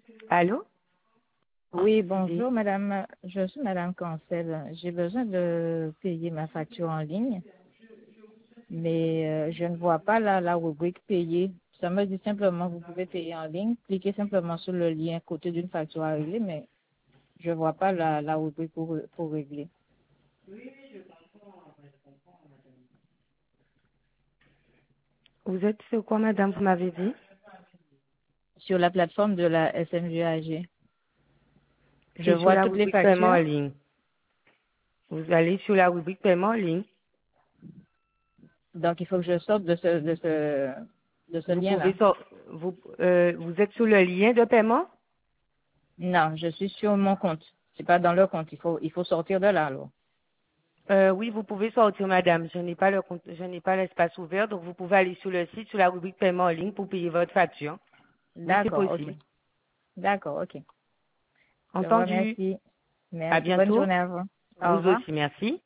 Allô? Oui, Oui. bonjour madame. Je suis madame Cancel. J'ai besoin de payer ma facture en ligne, mais je ne vois pas la rubrique payer. Ça me dit simplement vous pouvez payer en ligne. Cliquez simplement sur le lien côté d'une facture à régler, mais je ne vois pas la rubrique pour régler. Vous êtes sur quoi, madame, vous m'avez dit? Sur la plateforme de la SMGAG, je C'est sur vois la toutes les rubrique paiement en factures. ligne. Vous allez sur la rubrique paiement en ligne. Donc il faut que je sorte de ce Vous pouvez lien-là. vous êtes sur le lien de paiement? Non, je suis sur mon compte. C'est pas dans le compte. Il faut sortir de là alors. Oui, vous pouvez sortir, madame. Je n'ai pas le compte, je n'ai pas l'espace ouvert, donc vous pouvez aller sur le site, sur la rubrique paiement en ligne pour payer votre facture. Oui, c'est D'accord, ok. possible. D'accord, ok. Je vous Entendu. remercie. À Merci. Bonne bientôt. journée à vous. Au Vous revoir. aussi, merci.